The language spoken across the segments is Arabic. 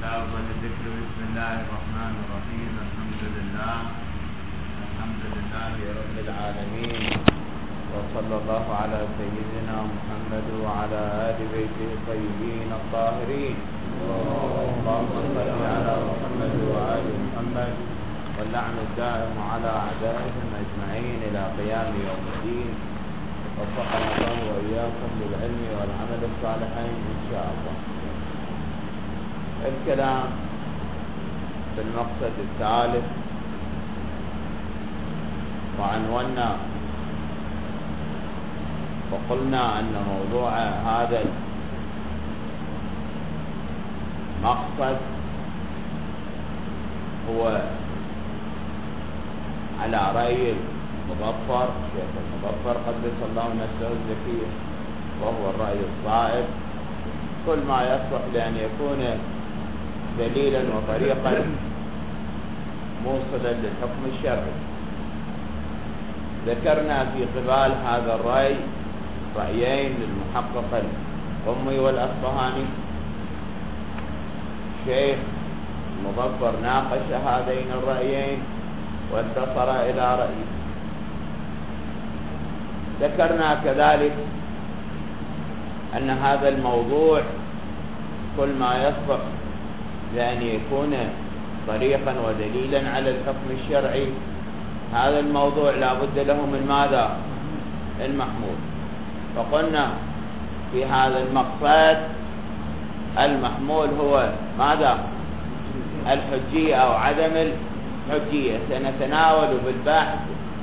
أفضل الذكر بسم الله الرحمن الرحيم. الحمد لله رب العالمين، وصلى الله على سيدنا محمد وعلى آل بيته الطيبين الطاهرين. اللهم صل على محمد وآل محمد، واللعن الدائم على أعدائهم أجمعين إلى قيام يوم الدين. وفقنا الله وإياكم بالعلم والعمل الصالحين إن شاء الله. الكلام في المقصد الثالث، وعنونا وقلنا أن موضوع هذا المقصد هو على رأي المظفر شيخ المظفر قدس الله نفسه الزكية، وهو الرأي الصائب. كل ما يصلح لأن يكون دليلا وطريقا موصلا للحكم الشرعي. ذكرنا في قبال هذا الرأي رأيين للمحقق القمي والأصفهاني. الشيخ المظفر ناقش هذين الرأيين وانتصر إلى رأيه. ذكرنا كذلك أن هذا الموضوع كل ما يصلح لأن يكون طريقا ودليلا على الحكم الشرعي، هذا الموضوع لا بد له من ماذا؟ المحمول. فقلنا في هذا المقصد المحمول هو ماذا؟ الحجية أو عدم الحجية. سنتناول بالبحث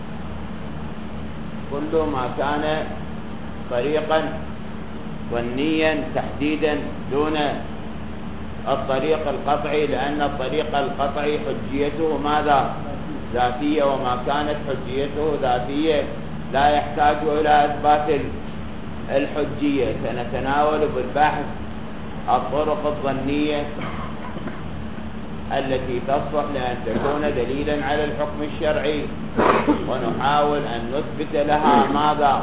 كل ما كان طريقا ظنيا تحديدا دون الطريق القطعي، لأن الطريق القطعي حجيته ماذا؟ ذاتية، وما كانت حجيته ذاتية لا يحتاج إلى إثبات الحجية. سنتناول بالبحث الطرق الظنية التي تصلح لأن تكون دليلا على الحكم الشرعي، ونحاول أن نثبت لها ماذا؟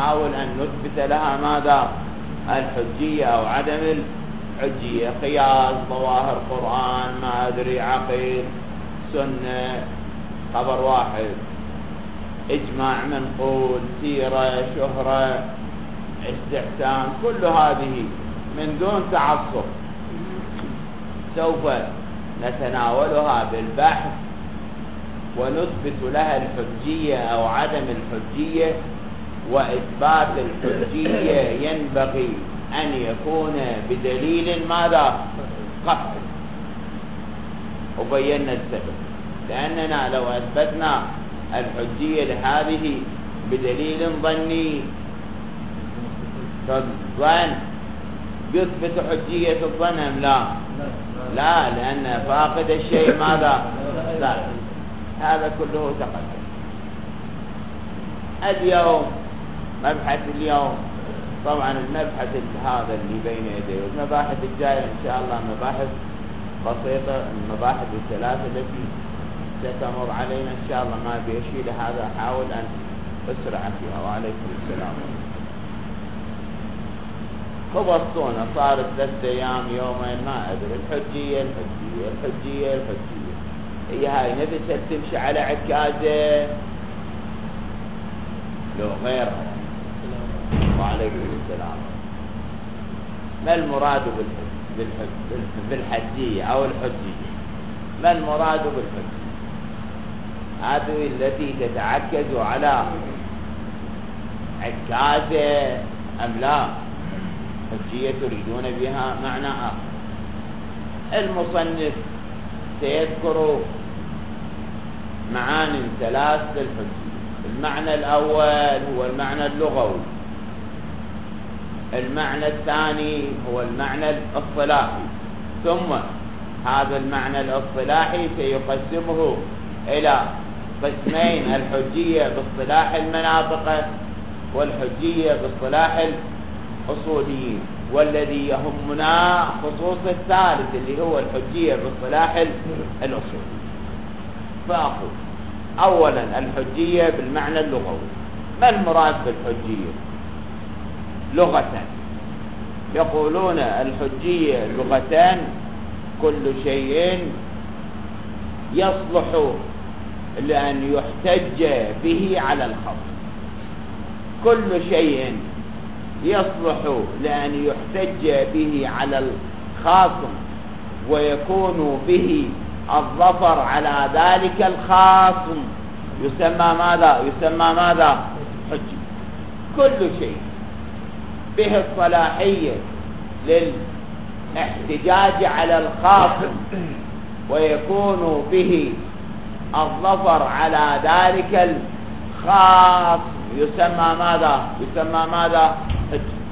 الحجية أو عدم الحجية. قياس، ظواهر قرآن، ما أدري، عقل، سنة، خبر واحد، إجماع منقول، سيرة، شهرة، استحسان، كل هذه من دون تعصب سوف نتناولها بالبحث ونثبت لها الحجية أو عدم الحجية. وإثبات الحجية ينبغي أن يكون بدليل ماذا؟ قطعي. وبينا السبب، لأننا لو أثبتنا الحجية لهذه بدليل ظني فالظن يثبت حجية الظن أم لا؟ لا، لأن فاقد الشيء ماذا؟ لا. هذا كله تقدم. اليوم مبحث اليوم طبعا المبحث هذا اللي بين يديه، والمباحث الجاية إن شاء الله مباحث بسيطة، المباحث الثلاثة التي ستمر علينا إن شاء الله ما بيشيل هذا، أحاول أن أسرع فيها. وعليكم السلام. خبصونا صارت 3 أيام يومين ما أدري. الحجية هي هاي نفسها تمشي على عكازة لو غيرها. وعليكم السلام. ما المراد بالحجية أو الحجية؟ ما المراد بالحجية؟ هذه التي تتعكز على عكازة أم لا؟ حجية تريدون بها معنى آخر. المصنف سيذكر معاني 3 للحجية. المعنى الأول هو المعنى اللغوي، المعنى الثاني هو المعنى الاصطلاحي، ثم هذا المعنى الاصطلاحي سيقسمه إلى قسمين: الحجية باصطلاح المناطق، والحجية باصطلاح الأصوليين. والذي يهمنا خصوص الثالث اللي هو الحجية باصطلاح الأصول. فأقول أولا الحجية بالمعنى اللغوي. ما المراد بالحجية لغة؟ يقولون الحجية لغتان كل شيء يصلح لأن يحتج به على الخصم، كل شيء يصلح لأن يحتج به على الخاصم ويكون به الظفر على ذلك الخاصم يسمى ماذا؟ يسمى ماذا؟ حجة. كل شيء به الصلاحية للاحتجاج على الخاصم ويكون به الظفر على ذلك الخاص يسمى ماذا؟ يسمى ماذا؟ حجة.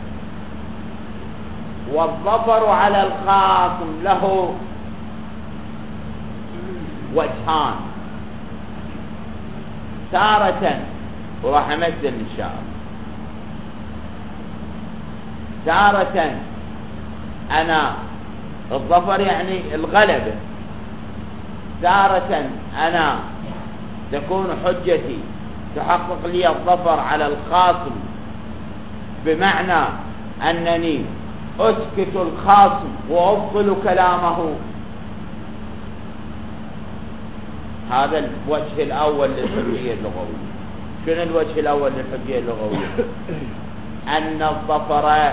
والظفر على الخاصم له وجهان، تارة وراح أمثل إن شاء الله، تارة أنا الظفر يعني الغلبة، تارة أنا تكون حجتي تحقق لي الظفر على الخاصم بمعنى أنني أسكت الخاصم وأبطل كلامه. هذا الوجه الأول للحجية اللغوية. شنو الوجه الأول للحجية اللغوية؟ أن الظفر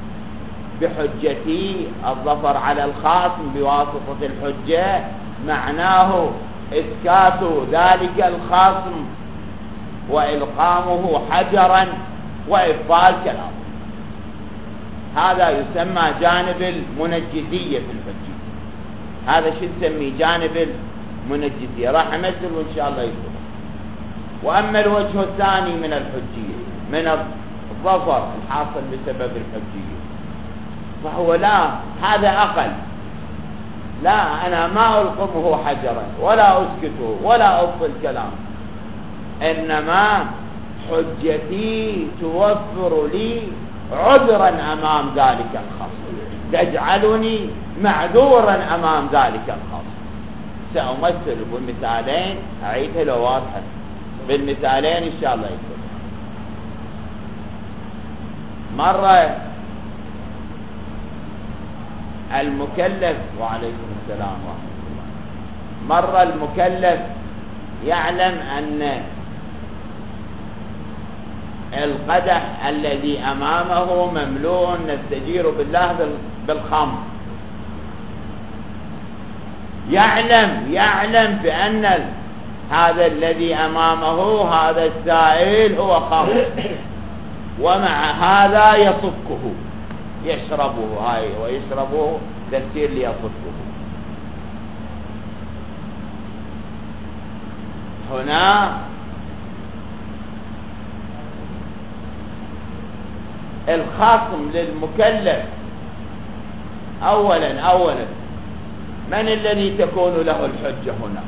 بحجتي، الظفر على الخاصم بواسطة الحجة، معناه إسكات ذلك الخاصم وإلقامه حجرا وإبطال كلامه. هذا يسمى جانب المنجزية في الحجية. هذا شو نسميه؟ جانب المنجزية. راح أمثل وإن شاء الله يكون. وأما الوجه الثاني من الحجية، من الظفر الحاصل بسبب الحجية، فهو لا، هذا أقل. لا، أنا ما ألقمه حجرا ولا أسكته ولا أبطل كلامه، إنما حجتي توفر لي عذرا أمام ذلك الخصم، تجعلني معذورا أمام ذلك الخصم. سأمثل بالمثالين، أعيدها لو واضحة بالمثالين إن شاء الله يكون. مرة المكلف، وعليكم السلام ورحمة الله، مرة المكلف يعلم أن القدح الذي أمامه مملوء نستجير بالله بالخمر، يعلم بأن هذا الذي أمامه هذا السائل هو خمر، ومع هذا يصفه يشربه، هاي ويشربه تفسير ليصفه. هنا الخصم للمكلف أولا من الذي تكون له الحجة هنا؟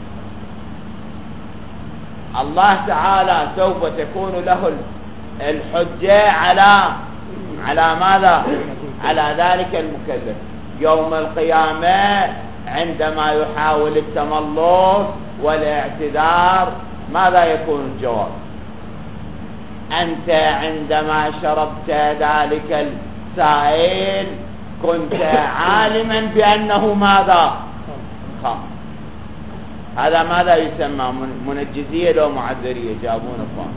الله تعالى سوف تكون له الحجة على ماذا؟ على ذلك المكلف يوم القيامة، عندما يحاول التملص والاعتذار ماذا يكون الجواب؟ أنت عندما شربت ذلك السائل كنت عالما بأنه ماذا؟ خمر. هذا ماذا يسمى؟ منجزية لو معذرية؟ جابون اخوان.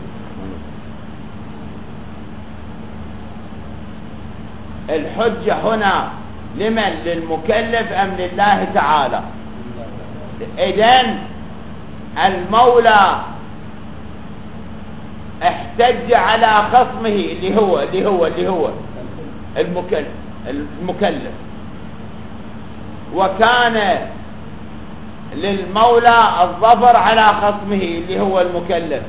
الحجة هنا لمن؟ للمكلف أم لله تعالى؟ إذن المولى احتج على خصمه اللي هو المكلف، وكان للمولى الظفر على خصمه اللي هو المكلف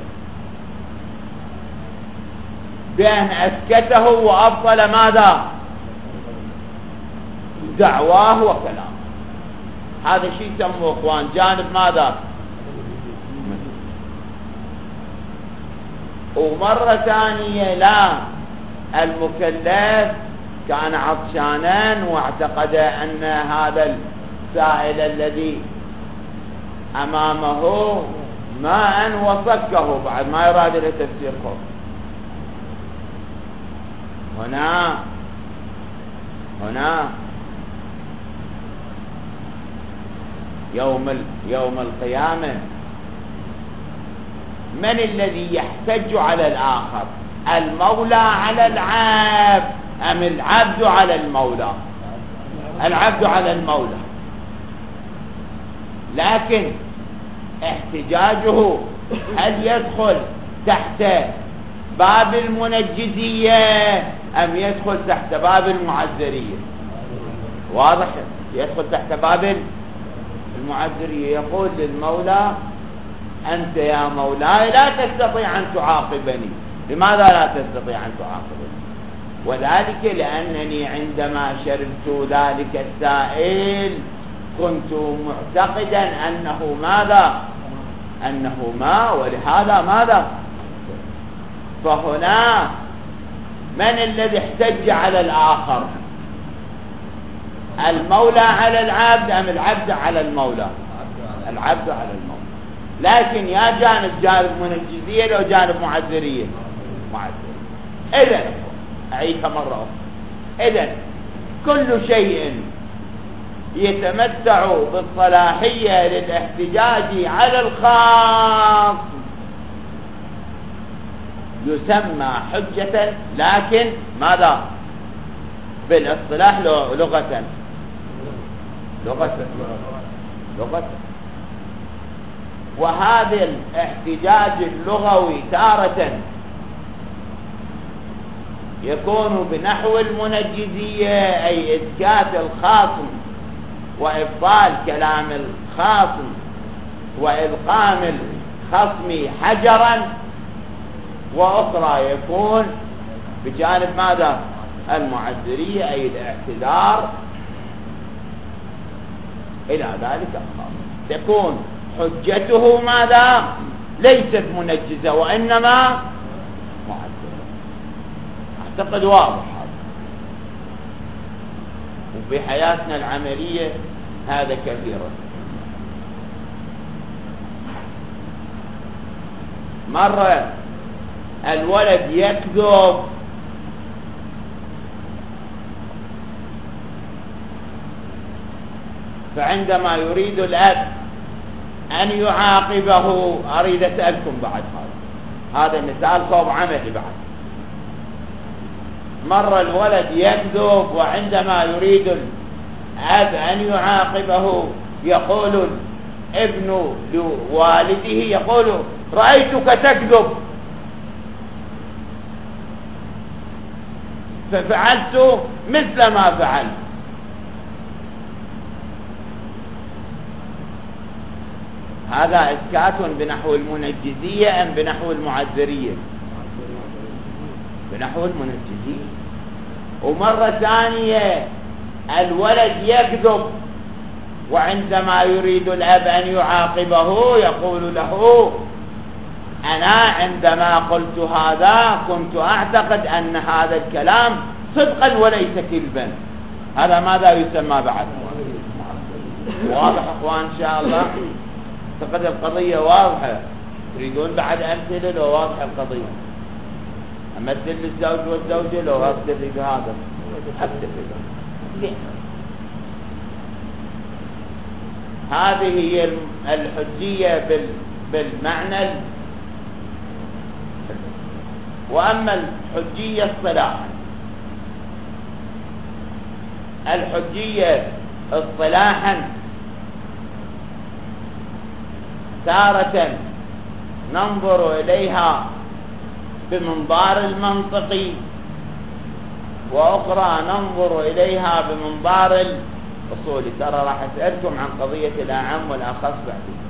بأن أسكته وأبطل ماذا؟ دعواه وكلامه. هذا شيء يسموه اخوان جانب ماذا؟ ومرة ثانية لا، المكلف كان عطشانا واعتقد أن هذا السائل الذي أمامه ماء وصكه، بعد ما يراد له تفسير خوف. هنا يوم القيامة من الذي يحتج على الآخر؟ المولى على العبد أم العبد على المولى؟ العبد على المولى. لكن احتجاجه هل يدخل تحت باب المنجزية أم يدخل تحت باب المعذرية؟ واضح، يدخل تحت باب المعذرية. يقول للمولى: أنت يا مولاي لا تستطيع أن تعاقبني. لماذا لا تستطيع أن تعاقبني؟ وذلك لأنني عندما شربت ذلك السائل كنت معتقدا أنه ماذا؟ أنه ماء، ولهذا ماذا؟ فهنا من الذي احتج على الآخر؟ المولى على العبد أم العبد على المولى؟ العبد على المولى. لكن يا جانب منجزية لو جانب معذرية؟ معذرية. إذن أعيدها مرة أخرى. إذن كل شيء يتمتع بالصلاحية للاحتجاج على الخاص يسمى حجة، لكن ماذا؟ بالاصطلاح لغة. وهذا الاحتجاج اللغوي تارة يكون بنحو المنجزية، أي إسكات الخاصم وإبطال كلام الخاصم وإلقام الخصم حجرا، وأخرى يكون بجانب ماذا؟ المعذرية، أي الاعتذار إلى ذلك الخاص. تكون حجته ماذا؟ ليست منجزة وإنما معذرة. أعتقد واضح هذا. وفي حياتنا العملية هذا كثيرا. مرة الولد يكذب فعندما يريد الأب أن يعاقبه، أريد أسألكم بعد هذا مثال صوب عملي. بعد مرة الولد يكذب وعندما يريد الأب أن يعاقبه يقول ابن لوالده، يقول: رأيتك تكذب ففعلت مثل ما فعلت. هذا إسكات بنحو المنجزية أم بنحو المعذرية؟ بنحو المنجزية. ومرة ثانية الولد يكذب وعندما يريد الأب أن يعاقبه يقول له: أنا عندما قلت هذا كنت أعتقد أن هذا الكلام صدقا وليس كذبا. هذا ماذا يسمى بعد؟ واضح أخوان إن شاء الله؟ أعتقد القضية واضحة. تريدون بعد أمثلة لو واضحة القضية؟ أمثل للزوج والزوجة لو أكتفي بهذا؟ أكتفي. هذه هي الحجية بالمعنى. وأما الحجية اصطلاحا، الحجية اصطلاحا تارة ننظر إليها بمنظار المنطقي، وأخرى ننظر إليها بمنظار الأصولي. ترى راح أسألكم عن قضية الأعم والأخص بعدين.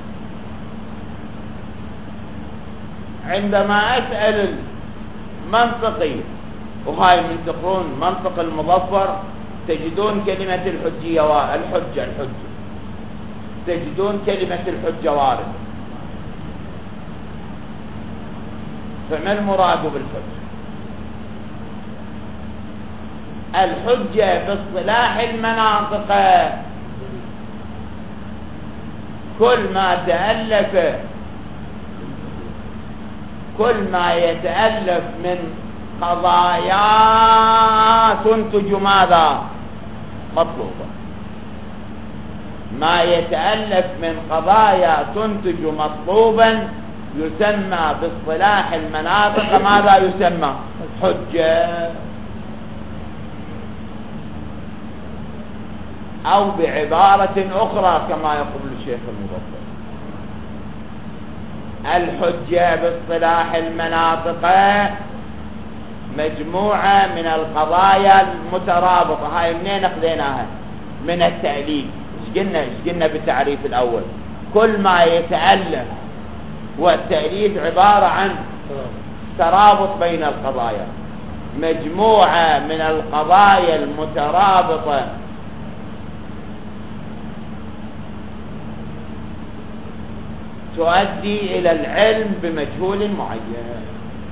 عندما أسأل المنطقي، وهاي من تقرون منطق المظفر، تجدون كلمة الحجية والحجة تجدون كلمة الحجة واردة. فما المراد بالحجة؟ الحجة باصطلاح المناطق كل ما يتألف من قضايا تنتج ماذا؟ مطلوبة. ما يتألف من قضايا تنتج مطلوبا يسمى باصطلاح المناطق ماذا يسمى؟ حجة، أو بعبارة أخرى كما يقول الشيخ المفضل، الحجة باصطلاح المناطق مجموعة من القضايا المترابطة. هاي منين أخذناها؟ من التأليف. ايش قلنا بالتعريف الأول؟ كل ما يتألف، والتأليف عبارة عن ترابط بين القضايا، مجموعة من القضايا المترابطة تؤدي إلى العلم بمجهول معين.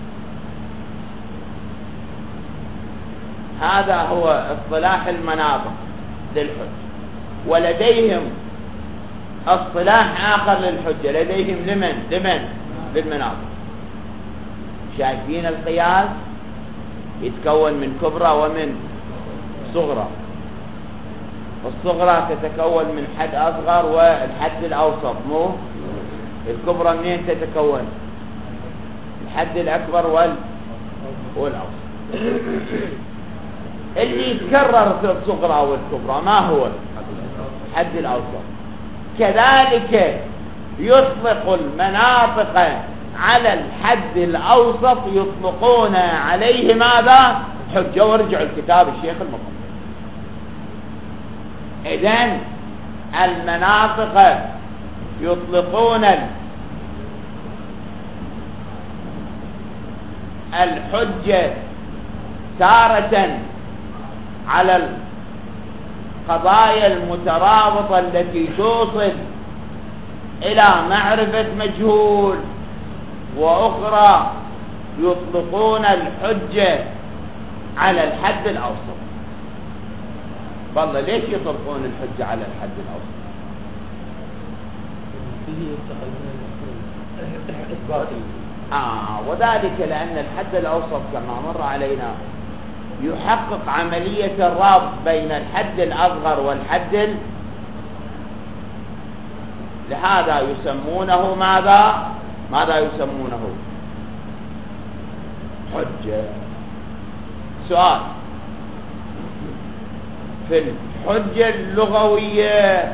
هذا هو اصطلاح المناطق للحجة. ولديهم اصطلاح آخر للحجة، لديهم لمن للمناطق. شايفين القياس يتكون من كبرى ومن صغرى. الصغرى تتكون من حد أصغر والحد الأوسط، مو الكبرى منين تتكون؟ الحد الأكبر والأوسط. اللي يتكرر في الصغرى والكبرى ما هو؟ الحد الأوسط. كذلك يطلق المناطق على الحد الأوسط، يطلقون عليه ماذا؟ حجة. وارجعوا الكتاب الشيخ المفضل. إذن المناطق يطلقون الحجة تارة على القضايا المترابطة التي توصل إلى معرفة مجهول، وأخرى يطلقون الحجة على الحد الأوسط. والله ليش يطلقون الحجة على الحد الأوسط؟ وذلك لأن الحد الأوسط كما مر علينا يحقق عملية الربط بين الحد الأصغر والحد لهذا يسمونه ماذا يسمونه؟ حجة. سؤال: في الحجة اللغوية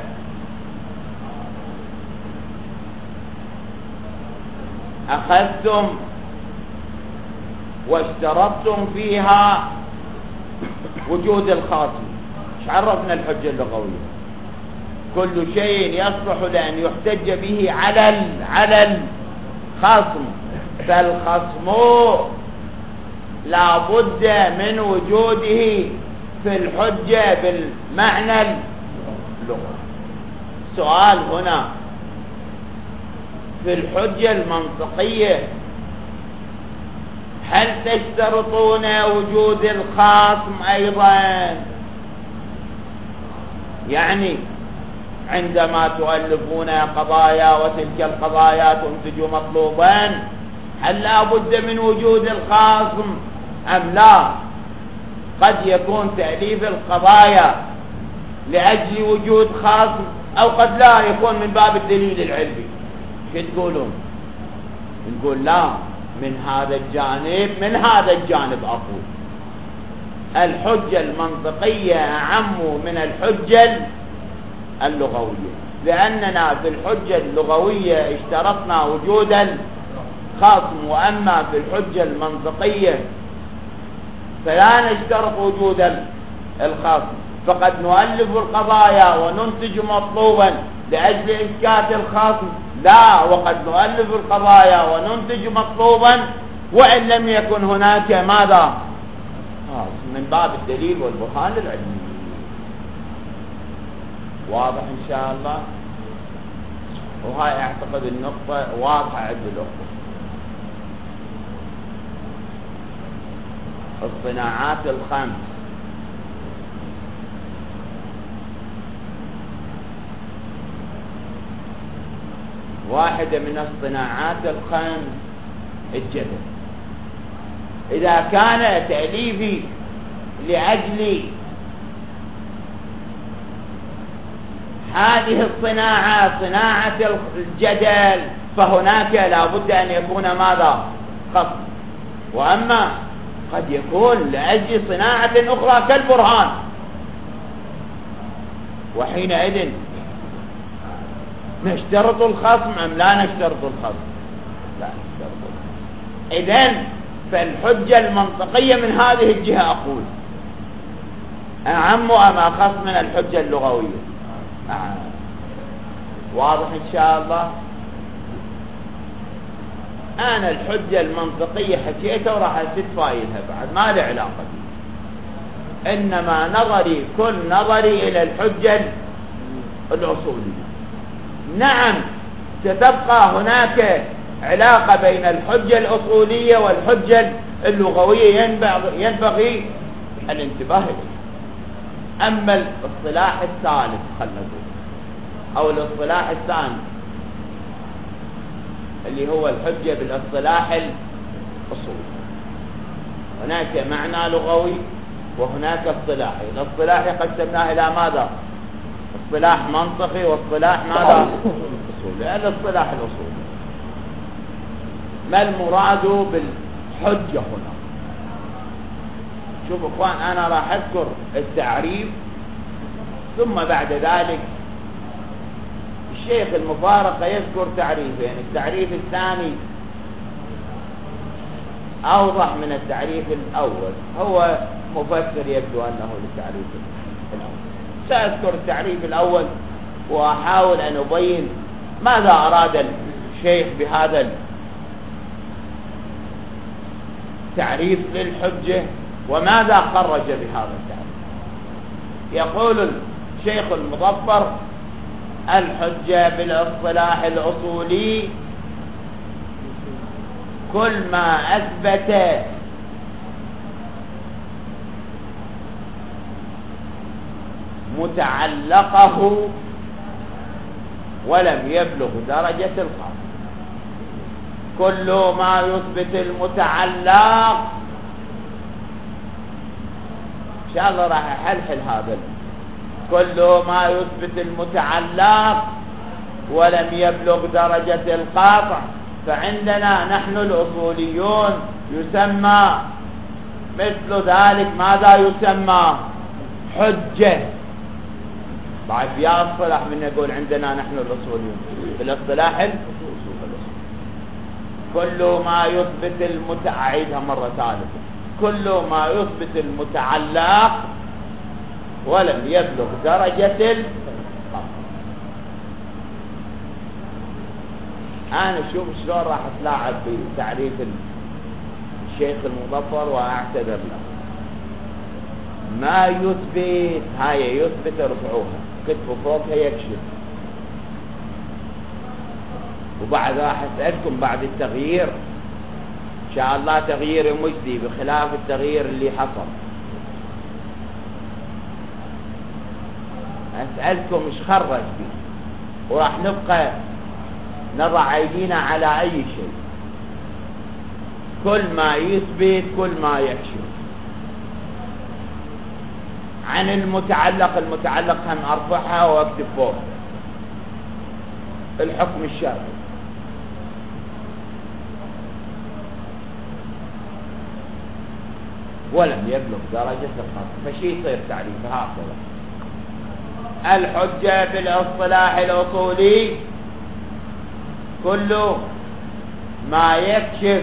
أخذتم واشترطتم فيها وجود الخاصم. ايش عرفنا الحجة اللغوية؟ كل شيء يصلح لأن يحتج به على الخصم، فالخصم لا بد من وجوده في الحجة بالمعنى اللغوي. سؤال هنا: في الحجة المنطقية هل تشترطون وجود الخصم أيضا؟ يعني عندما تؤلفون قضايا وتلك القضايا تنتج مطلوبا، هل لا بد من وجود الخصم أم لا؟ قد يكون تأليف القضايا لأجل وجود خصم، أو قد لا يكون من باب الدليل العلمي. شو تقولون؟ نقول لا، من هذا الجانب أقول الحجة المنطقية أعم من الحجة اللغوية، لأننا في الحجة اللغوية اشترطنا وجود الخصم، وأما في الحجة المنطقية فلا نشترط وجود الخصم، فقد نؤلف القضايا وننتج مطلوبا لأجل إسكات الخصم، لا، وقد نؤلف القضايا وننتج مطلوبا وإن لم يكن هناك ماذا؟ من باب الدليل والبرهان العلمي. واضح إن شاء الله؟ وهاي أعتقد النقطة واضحة عند الأخوة. الصناعات الخمس: واحدة من الصناعات الخمس الجدل. إذا كان تأليفي لأجل هذه الصناعة صناعة الجدل، فهناك لا بد أن يكون ماذا؟ خصم. وأما قد يكون لأجل صناعة أخرى كالبرهان، وحينئذ نشترط الخصم أم لا نشترط الخصم؟ لا نشترط الخصم. إذن فالحجة المنطقية من هذه الجهة أقول أعم أم أخص من الحجة اللغوية؟ واضح إن شاء الله. أنا الحجة المنطقية حكيتها وراح أزيد فايدها بعد، ما له علاقة بي، إنما نظري كل نظري إلى الحجة الأصولية. نعم ستبقى هناك علاقة بين الحجة الأصولية والحجة اللغوية ينبغي الانتباه إليه. أما الاصطلاح الثالث خلنا نقول أو الاصطلاح الثاني اللي هو الحجة بالاصطلاح الأصولي، هناك معنى لغوي وهناك اصطلاحي. الاصطلاحي قسمناه إلى ماذا؟ اصطلاح منطقي واصطلاح ماذا؟ أصولي. الاصطلاح الأصولي ما المراد بالحجة هنا؟ شوف اخوان، انا راح اذكر التعريف ثم بعد ذلك الشيخ المفارقة يذكر تعريفين. يعني التعريف الثاني اوضح من التعريف الاول، هو مفسر يبدو انه للتعريف الاول. ساذكر التعريف الاول واحاول ان ابين ماذا اراد الشيخ بهذا التعريف للحجة وماذا خرج بهذا التعريف. يقول الشيخ المظفر: الحجة بالاصطلاح الأصولي كل ما أثبت متعلقه ولم يبلغ درجة الخاص. كل ما يثبت المتعلق، إن شاء الله راح أحلحل هذا. كل ما يثبت المتعلق ولم يبلغ درجة القاطع، فعندنا نحن الأصوليون يسمى مثل ذلك. ماذا يسمى؟ حجة. بعد في اصطلاح من يقول عندنا نحن الأصوليون بالاصطلاح كل ما يثبت أعيدها مرة ثالثة: كل ما يثبت المتعلق ولم يبلغ درجة القطع. أنا شوف شلون راح أتلاعب بتعريف الشيخ المظفر وأعتذر له. ما يثبت، هاي يثبت ارفعوها، كتبوا فوقها يكشف. وبعد راح أسألكم بعد التغيير إن شاء الله تغيير مجدي بخلاف التغيير اللي حصل. أسألكم إيش خرج به، وراح نبقى نضع أيدينا على أي شيء. كل ما يثبت، كل ما يكشف عن المتعلق. المتعلق هم أرفعها وأكتب فوق الحكم الشرعي. ولم يبلغ درجة الخاص، فشي يصير تعريفها هكذا: الحجة بالاصطلاح الأصولي كل ما يكشف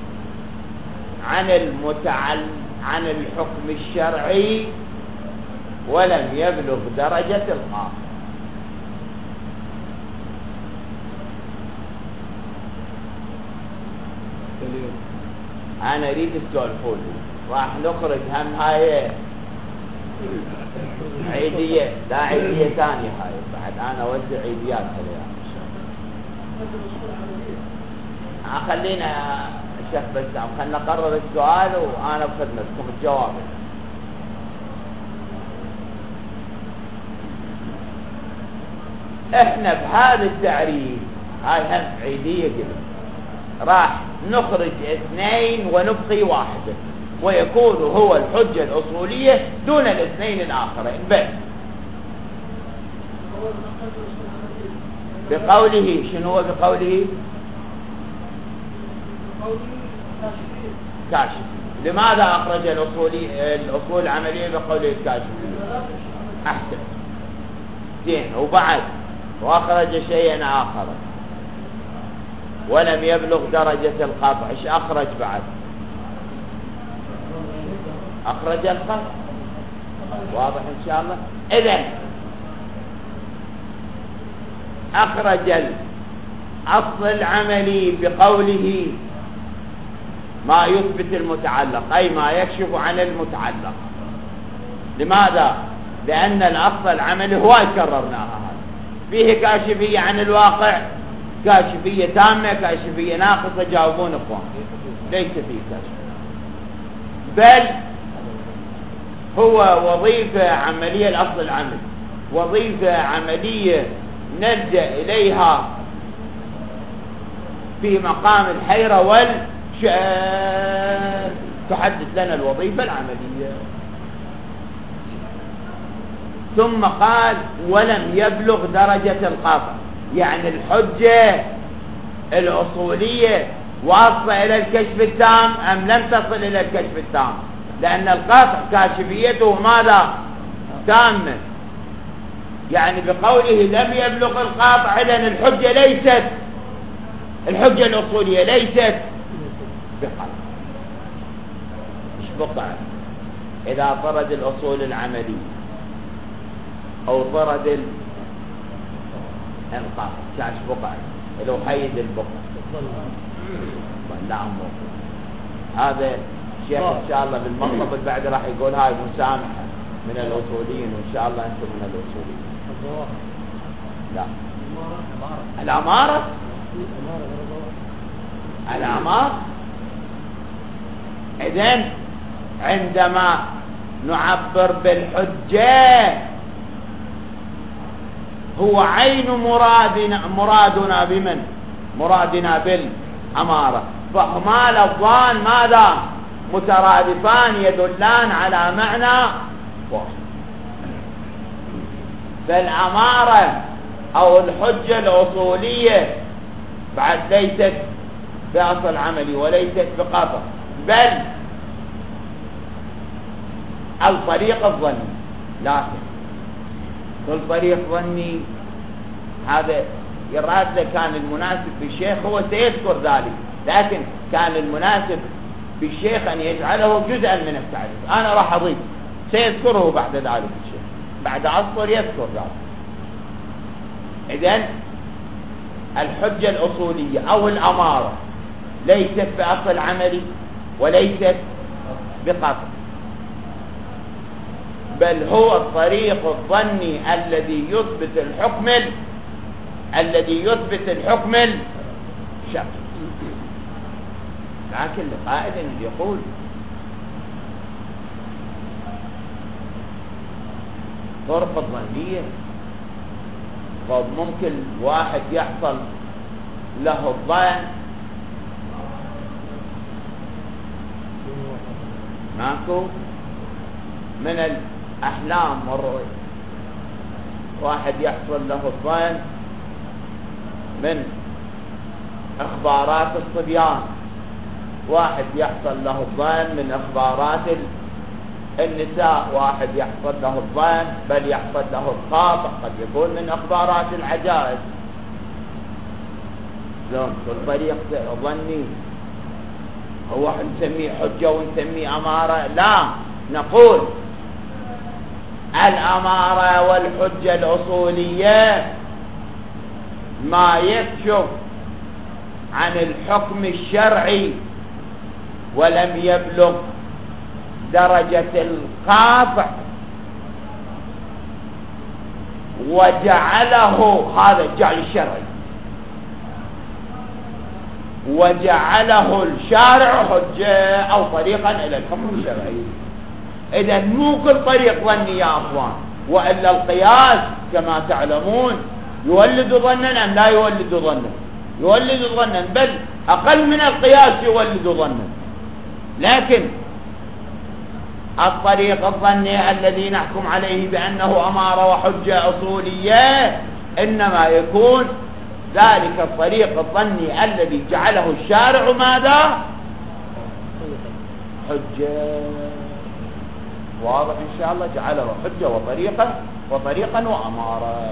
عن الحكم الشرعي ولم يبلغ درجة الخاص. أنا أريد تسولفوا لي. راح نخرج هم هاي عيدية، لا عيدية ثانية هاي بعد. أنا أوزع عيديات هالأيام إن شاء الله. خلينا شيخ بسام، خلينا نقرر السؤال وأنا بخدمتكم الجواب. إحنا بهذا التعريف هاي هم عيدية كده راح نخرج اثنين ونبقي واحدة، ويكون هو الحجة الأصولية دون الاثنين الآخرين بس. بقوله شنو هو بقوله؟ كاشف. لماذا أخرج الأصول العملية بقوله الكاشفية؟ أحسن زين. وبعد وأخرج شيئا آخر ولم يبلغ درجة القطع. إيش أخرج بعد؟ أخرج القطع. واضح إن شاء الله. إذن أخرج الأصل العملي بقوله ما يثبت المتعلق، أي ما يكشف عن المتعلق. لماذا؟ لأن الأصل العملي هو كررناها، فيه كاشفية عن الواقع، كاشفية تامة، كاشفية ناقصة. جاوبون اخوان، ليس فيه كاشفية، بل هو وظيفة عملية. الأصل العملي وظيفة عملية نلجأ إليها في مقام الحيرة تحدد لنا الوظيفة العملية. ثم قال ولم يبلغ درجة القطع، يعني الحجة الأصولية واصلة إلى الكشف التام أم لم تصل إلى الكشف التام؟ لأن القطع كاشفيته ماذا؟ تامة. يعني بقوله لم يبلغ القاطع، إذن الحجة ليست، الحجة الأصولية ليست بقطع. مش بقع. إذا طرد الأصول العملية أو طرد القاطع كاش بقع، لو حيد البقع لا موجود. هذا الشيخ إن شاء الله بالمطلب اللي بعد راح يقول هاي مسامحة من الأصوليين، وإن شاء الله أنتم من الأصوليين. لا الأمارة، الأمارة. إذن عندما نعبر بالحجة هو عين مرادنا بمن؟ مرادنا بالأمارة. فهما لفظان ماذا؟ مترادفان يدلان على معنى واحد. فالأمارة أو الحجة الأصولية بعد ليست بأصل عملي وليست بقطع، بل الطريق الظني. لكن الطريق الظني هذا يراد كان المناسب بالشيخ، هو سيذكر ذلك، لكن كان المناسب بالشيخ أن يجعله جزءا من التعريف. أنا راح أضيف، سيذكره بعد ذلك الشيخ، بعد عصر يذكر ذلك. إذن الحجة الأصولية أو الأمارة ليست بأصل عملي وليست بقطع، بل هو الطريق الظني الذي يثبت الحكم الشرعي. لكن لقائد يقول طرق الظنية، ممكن واحد يحصل له الظن ماكو من الأحلام والرؤيا، واحد يحصل له الظن من إخبارات الصبيان، واحد يحصل له الظن من إخبارات النساء، واحد يحصل له الظن بل يحصل له الخاطئ قد يكون من إخبارات العجائز. لون كل طريق ظني هو نسميه حجة ونسميه أمارة؟ لا، نقول الأمارة والحجة الأصولية ما يكشف عن الحكم الشرعي ولم يبلغ درجة القاطع، وجعله هذا الجعل الشرعي، وجعله الشارع حجة أو طريقا إلى الحكم الشرعي. إذا مو كل طريق ظني يا أخوان، وإلا القياس كما تعلمون يولد ظنا أم لا يولد ظنا؟ يولد ظنا، بل أقل من القياس يولد ظنا. لكن الطريق الظني الذي نحكم عليه بأنه أمارة وحجة أصولية، إنما يكون ذلك الطريق الظني الذي جعله الشارع ماذا؟ حجة. واضح إن شاء الله؟ جعله حجة وطريقا وأمارة.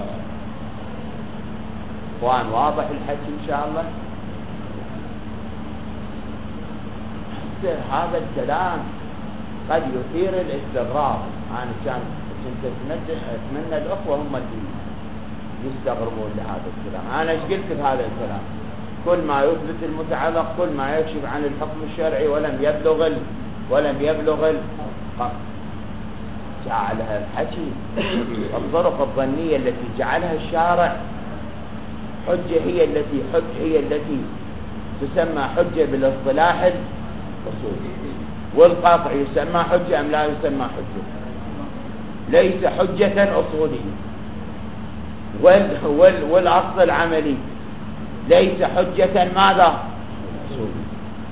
وان واضح الحكي إن شاء الله؟ هذا الكلام قد يثير الاستغراب. أنا كنت أتمنى الأخوة هم اللي يستغربون لهذا الكلام. أنا ايش قلت بهذا الكلام؟ كل ما يثبت المتعلق، كل ما يكشف عن الحكم الشرعي ولم يبلغ جعلها الحكي الطرق الظنية التي جعلها الشارع حجة هي التي تسمى حجة بالاصطلاح الأصولي. والقاطع يسمى حجة أم لا يسمى حجة؟ ليس حجة أصولية. والأصل العملي ليس حجة ماذا؟ أصولية.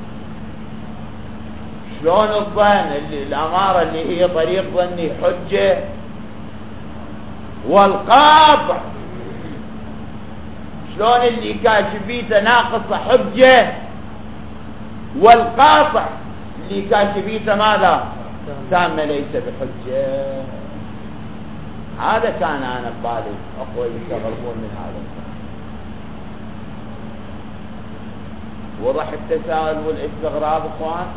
شلون الظن الأمارة اللي هي طريق ظني حجة، والقاطع شلون اللي كاشفيته ناقصة حجة، والقاطع اللي كاشفيته ماذا؟ تامة ليس بحجة. هذا كان أنا ببالي أخوة يستغربون من هذا. وضح التساؤل والاستغراب أخوان؟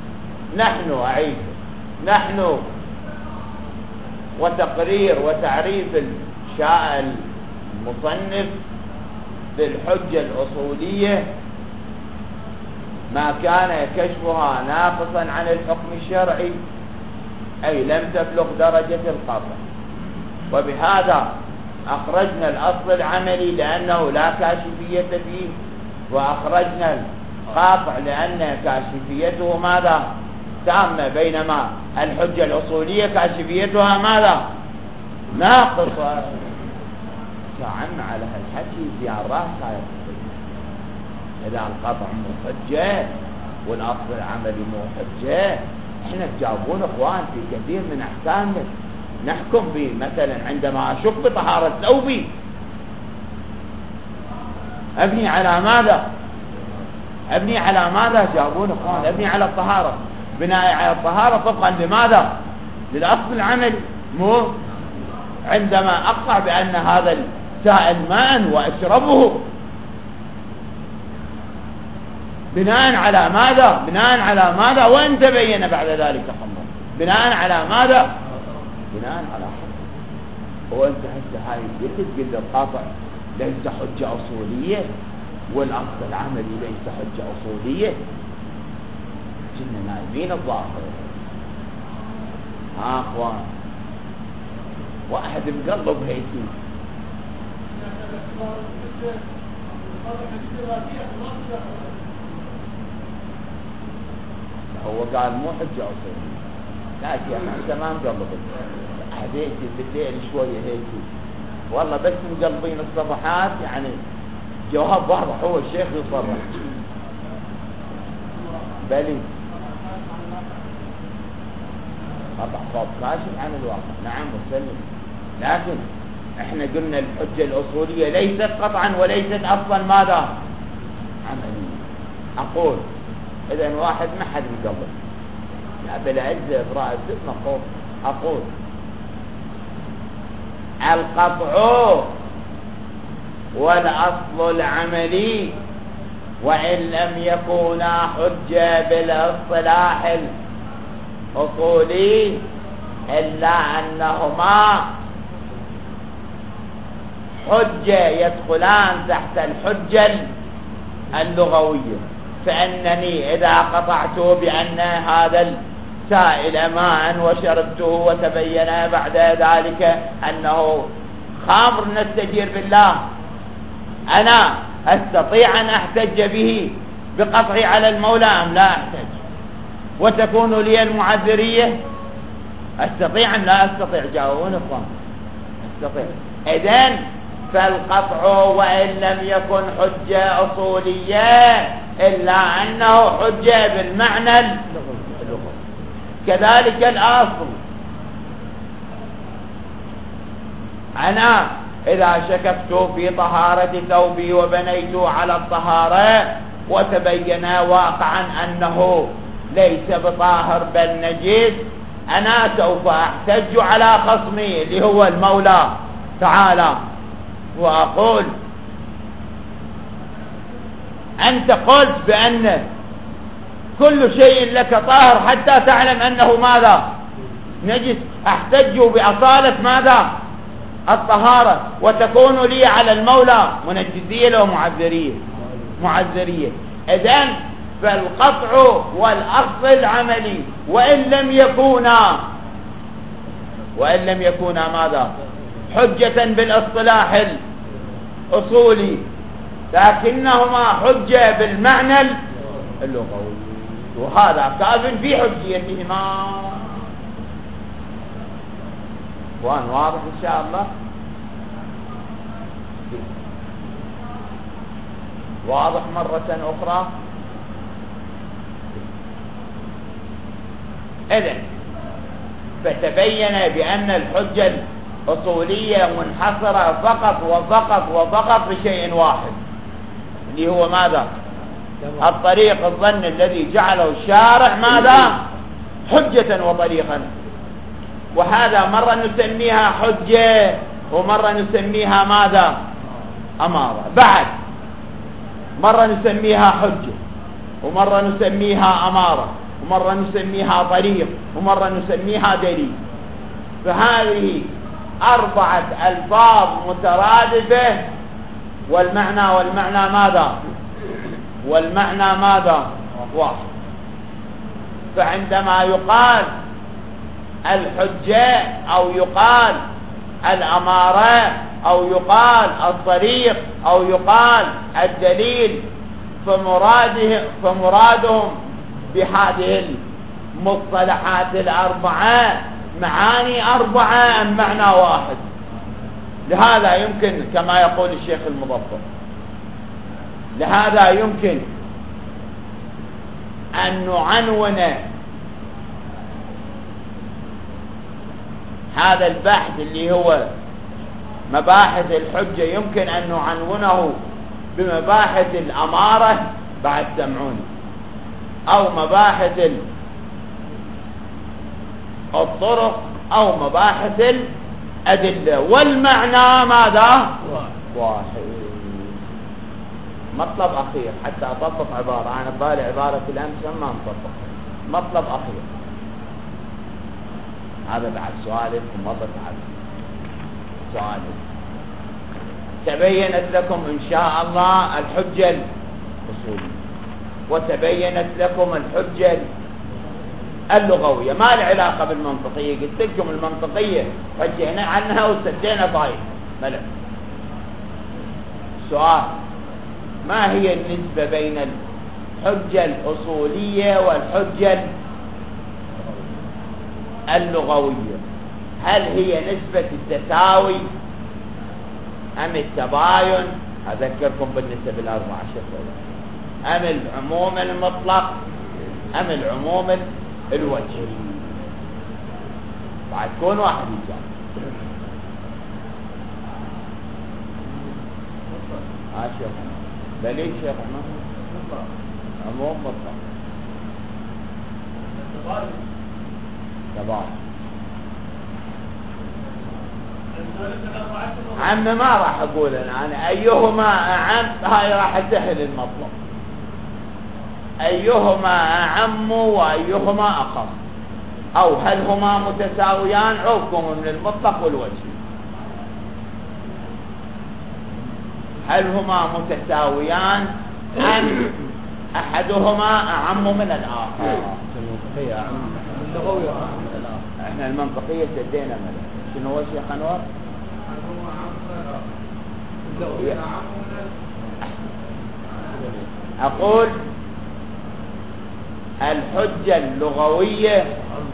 نحن وتقرير وتعريف المصنف بالحجة الأصولية ما كان كشفها ناقصا عن الحكم الشرعي، أي لم تبلغ درجة القطع. وبهذا أخرجنا الأصل العملي لأنه لا كاشفية فيه، وأخرجنا القاطع لأن كاشفيته ماذا؟ تامة، بينما الحجة الأصولية كاشفيتها ماذا؟ ناقصة. فعنا على هالحكي في الراس إذا القطع مو حجة والأصل العملي مو حجة، احنا تجاوبون اخوان في كثير من احكامنا نحكم به. مثلا عندما اشك بطهارة ثوبي ابني على ماذا؟ جاوبون اخوان ابني على الطهارة. بناء على الطهارة طبقا لماذا؟ للأصل العملي. مو عندما اقطع بان هذا السائل ماء واشربه بناء على ماذا؟ وان تبين بعد ذلك خمر، بناء على ماذا؟ بناء على حكم. وانت هسه هاي قلت القاطع ليس حجة أصولية والأصل العملي ليس حجة أصولية، كنا نايمين الظاهر. اخوان واحد مقلب هيك هو قال مو حجة أصولية، لكن انت ما مقلب هديك بالليل شوية هيك والله بس مقلبين الصفحات، يعني جواب واضح هو الشيخ يصرح بلي قطع صوب كاشف عن الواقع. نعم وسلم. لكن احنا قلنا الحجة الأصولية ليست قطعا وليست أصلا ماذا؟ عملية. أقول إذا واحد ما حد مقلب لا بلا عزة برأي نقول أقول القطع والأصل العملي وإن لم يكونا حجة بالاصطلاح الأصولي إلا أنهما حجة يدخلان تحت الحجة اللغوية. فأنني إذا قطعت بأن هذا السائل ماء وشربته وتبين بعد ذلك أنه خمر نستجير بالله، أنا أستطيع أن أحتج به بقطعي على المولى أم لا أحتج؟ وتكون لي المعذرية؟ أستطيع أم لا أستطيع؟ جاوبون إخوان. أستطيع. إذن فالقطع وإن لم يكن حجة أصولية إلا أنه حجة بالمعنى اللغوي. كذلك الأصل. أنا إذا شككت في طهارة ثوبي وبنيت على الطهارة وتبين واقعا أنه ليس بطاهر بل نجس، أنا سوف أحتج على خصمي اللي هو المولى تعالى وأقول أنت قلت بأن كل شيء لك طاهر حتى تعلم أنه ماذا؟ نجس. أحتج بأصالة ماذا؟ الطهارة، وتكون لي على المولى منجزية أو معذرية؟ معذرية. إذن فالقطع والأصل العملي وإن لم يكونا ماذا؟ حجة بالاصطلاح الأصولي، لكنهما حجة بالمعنى اللغوي، وهذا كاف في حجيتهما. وان واضح إن شاء الله؟ واضح مرة أخرى؟ إذن فتبين بأن الحجة الأصولية منحصرة فقط بشيء واحد، اللي هو ماذا؟ الطريق الظن الذي جعله الشارع ماذا؟ حجة وطريقا. وهذا مرة نسميها حجة ومرة نسميها ماذا؟ أمارة. بعد مرة نسميها حجة ومرة نسميها أمارة ومرة نسميها طريق ومرة نسميها دليل. فهذه 4 ألفاظ مترادفة، والمعنى ماذا؟ والمعنى ماذا؟ واحد. فعندما يقال الحجة أو يقال الأمارة أو يقال الطريق أو يقال الدليل، فمرادهم بهذه المصطلحات الأربعة معاني 4 أم معنى واحد. لهذا يمكن كما يقول الشيخ المظفر، لهذا يمكن أن نعنون هذا البحث اللي هو مباحث الحجة، يمكن أن نعنونه بمباحث الأمارة بعد سمعوني، أو مباحث الطرق، أو مباحث الأدلة. والمعنى ماذا؟ واحد. مطلب أخير حتى أطبق عبارة، أنا ببالي عبارة الأمس ما نطبق. مطلب أخير، هذا بعد سؤالك ومضت على سؤالك. تبينت لكم إن شاء الله الحجة الأصولية، وتبينت لكم الحجة اللغوية. ما العلاقة بالمنطقية؟ قلت لكم المنطقية فجينا عنها وسدينا طايف ملك. سؤال: ما هي النسبة بين الحجة الأصولية والحجة اللغوية؟ هل هي نسبة التساوي أم التباين؟ أذكركم بالنسب الأربعة شكرا. أم العموم المطلق أم العموم الوجهي؟ بعد كون واحد يجاب. شيخ دليل شيخ أحمد عموم مطلق تباين. عم ما راح اقول انا ايهما اعم، هاي راح تسهل المطلب. ايهما اعم وايهما اخف، او هل هما متساويان عوفكم من المطلق والوجه. هل هما متساويان ام احدهما اعم من الاخر؟ المنطقية اعم من اللغوية اعم من الاخر. احنا المنطقية سدينا ملك. شنو هو شيخ انور؟ أقول الحجة اللغوية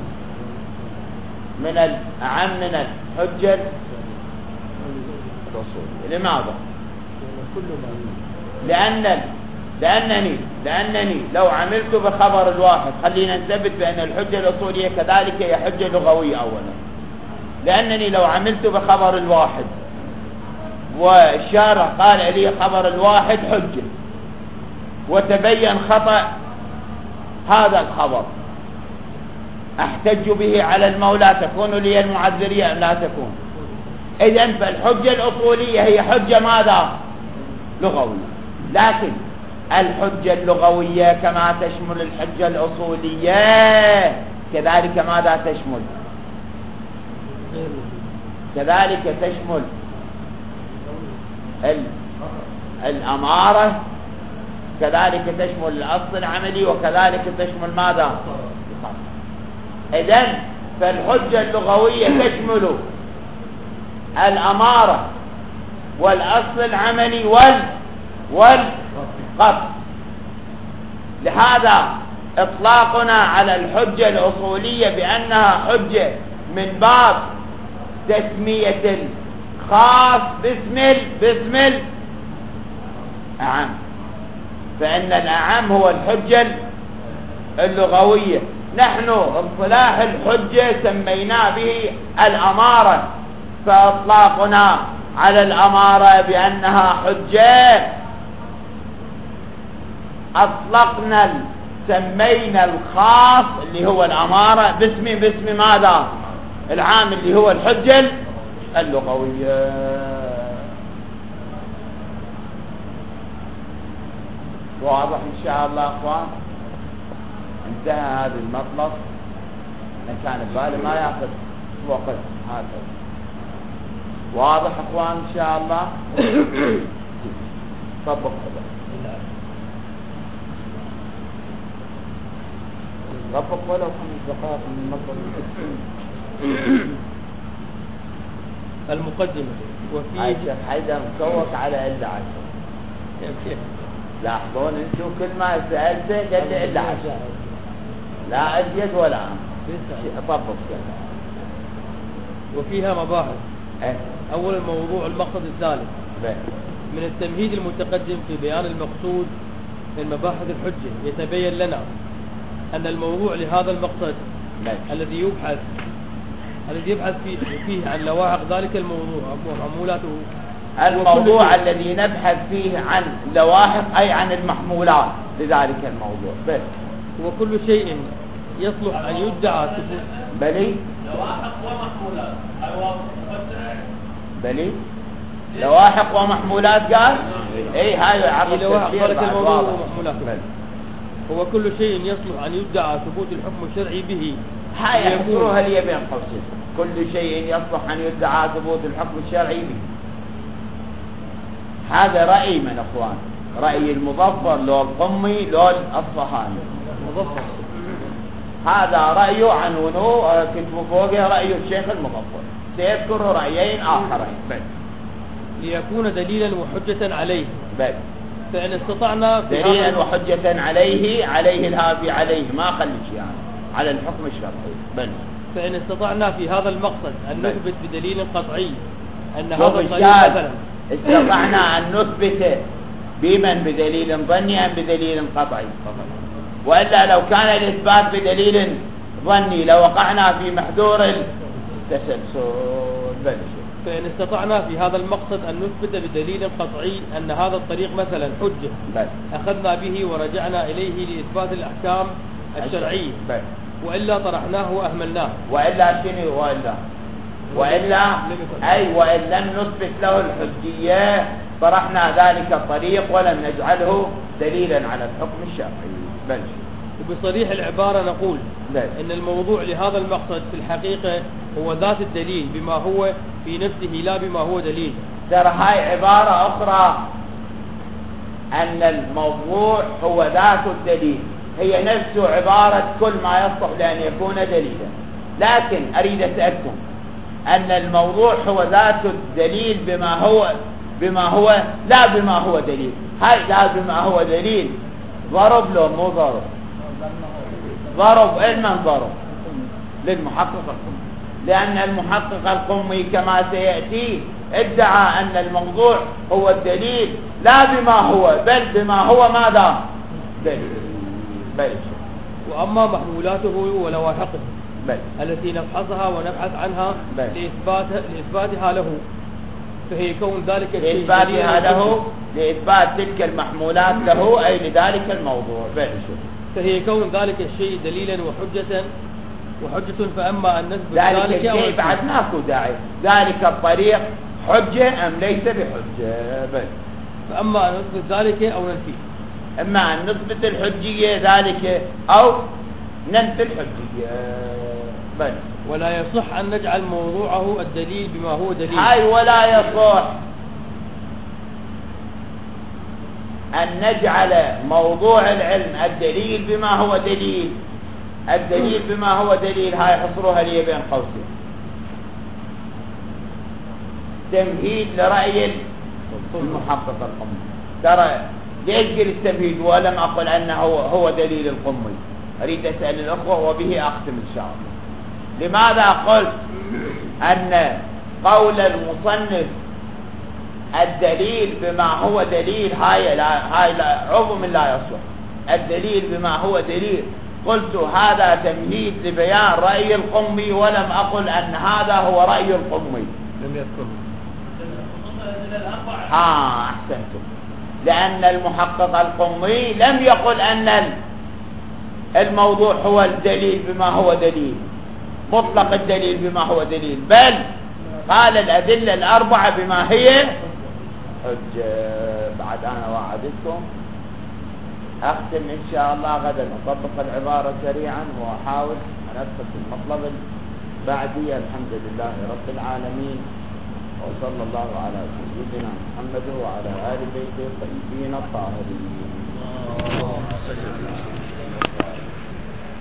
من الأعم من الحجة الأصولية. لماذا؟ لأن لأنني لو عملت بخبر الواحد، خلينا نثبت بأن الحجة الأصولية كذلك هي حجة لغوية أولا. لأنني لو عملت بخبر الواحد والشارع قال لي خبر الواحد حجة وتبين خطأ هذا الخبر، أحتج به على المولى، تكون لي المعذرية أم لا تكون؟ إذن فالحجة الأصولية هي حجة ماذا؟ لغوية. لكن الحجة اللغوية كما تشمل الحجة الأصولية كذلك ماذا تشمل؟ كذلك تشمل الأمارة، كذلك تشمل الأصل العملي، وكذلك تشمل ماذا؟ إذن فالحجة اللغوية تشمل الأمارة والأصل العملي والقطع. لهذا إطلاقنا على الحجة الأصولية بأنها حجة من باب تسمية الخاص باسم الأعم، فإن الأعم هو الحجة اللغوية. نحن اصطلاح الحجة سميناه به الأمارة، فإطلاقنا على الأمارة بأنها حجة أطلقنا سمينا الخاص اللي هو الأمارة باسم ماذا؟ العام اللي هو الحجة اللغوية. واضح إن شاء الله أخوان؟ انتهى هذا المطلب. كان ببالي ما يأخذ وقت هذا. واضح أخوان إن شاء الله؟ طبق طبق ولو 5 دقائق من المطلب. المقدمة وفي حيدا مكوك على إلا 10. لاحظون انتم كل ما سألته قال لي إلا 10، لا أزيد ولا طبق كذا. وفيها مباحث. أول الموضوع المقصد الثالث من التمهيد المتقدم في بيان المقصود من مباحث الحجة، يتبين لنا أن الموضوع لهذا المقصد الذي يبحث فيه عن لواحق ذلك الموضوع ومحمولاته. الموضوع الذي نبحث فيه عن لواحق أي عن المحمولات لذلك الموضوع بس. وكل شيء يصلح أن يدعى بلي لواحق ومحمولات. بلي لواحق ومحمولات قال اي هاي عرض تفسير الموضوع ومحمولاته. هو كل شيء يصلح أن يدعى ثبوت الحكم الشرعي به. هاي يكونها لي بين قوسين. كل شيء يصلح أن يدعى ثبوت الحكم الشرعي به. هذا رأي من أخوان، رأي المظفر لو القمي لو الأصفهاني. المظفر هذا رأيه عنونه كتبوا فوقه رأي الشيخ المظفر، سيذكر رأيين آخرين بس ليكون دليلا وحجة عليه. بس فإن استطعنا دليلا وحجة عليه الهافي عليه ما خليش يعني على الحكم الشرعي. بل فإن استطعنا في هذا المقصد أن نثبت بدليل قطعي أن هذا الطريق مثلا استطعنا أن نثبت بمن بدليل ظني أم بدليل قطعي. وإلا لو كان الإثبات بدليل ظني لوقعنا في محذور التسلسل. فإن استطعنا في هذا المقصد أن نثبت بدليل قطعي أن هذا الطريق مثلا حجة أخذنا به ورجعنا إليه لإثبات الأحكام الشرعية، وإلا طرحناه وأهملناه. وإلا شنو؟ وإلا أي وإن لم نثبت له الحجية طرحنا ذلك الطريق ولم نجعله دليلا على الحكم الشرعي. وبصريح العبارة نقول إن الموضوع لهذا المقصد في الحقيقة هو ذات الدليل بما هو في نفسه لا بما هو دليل. ترى هاي عبارة أخرى، أن الموضوع هو ذات الدليل، هي نفس عبارة كل ما يصلح لأن يكون دليلا. لكن أريد أسألكم أن الموضوع هو ذات الدليل بما هو لا بما هو دليل. هاي لا بما هو دليل ضرب له مو ضرب علما ضرب للمحقق لأن المحقق القمي كما سيأتي ادعى أن الموضوع هو الدليل لا بما هو، بل بما هو ماذا؟ دليل. بل. وأما محمولاته ولواحقه بل. التي نبحثها ونبحث عنها لإثباتها له، فهي كون ذلك الشيء لإثباتها له، لإثبات تلك المحمولات له، أي لذلك الموضوع. بل. فهي كون ذلك الشيء دليلا وحجة فأما أن نثبت ذلك الشيء بعد ماكو داعي، ذلك الطريق حجة أم ليس بحجة. بل. فأما أن نثبت ذلك أو ننفيه، إما أن نثبت الحجية ذلك أو ننفي الحجية. بل. ولا يصح أن نجعل موضوعه الدليل بما هو دليل. هاي ولا يصح أن نجعل موضوع العلم الدليل بما هو دليل. الدليل بما هو دليل هاي حصرها لي بين قوسين، تمهيد لرأي المحقق القمي. ترى ليش قلت التمهيد ولم أقل أنه هو دليل القمي؟ أريد أسأل الأخوة وبه أختم إن شاء الله. لماذا قلت أن قول المصنف الدليل بما هو دليل هاي لا عضو من لا يصح؟ الدليل بما هو دليل، قلت هذا تمهيد لبيان رأي القمي، ولم أقل أن هذا هو رأي القمي. لم يذكر. أحسنتم. لأن المحقق القمي لم يقل أن الموضوع هو الدليل بما هو دليل، مطلق الدليل بما هو دليل، بل قال الأدلة الأربعة بما هي حجة. بعد أنا وعدتكم أختم إن شاء الله غدا، أطبق العبارة سريعا وأحاول أن أدخل في المطلب البعدي. الحمد لله رب العالمين، وصلى الله على سيدنا محمد وعلى آل بيته الطيبين الطاهرين.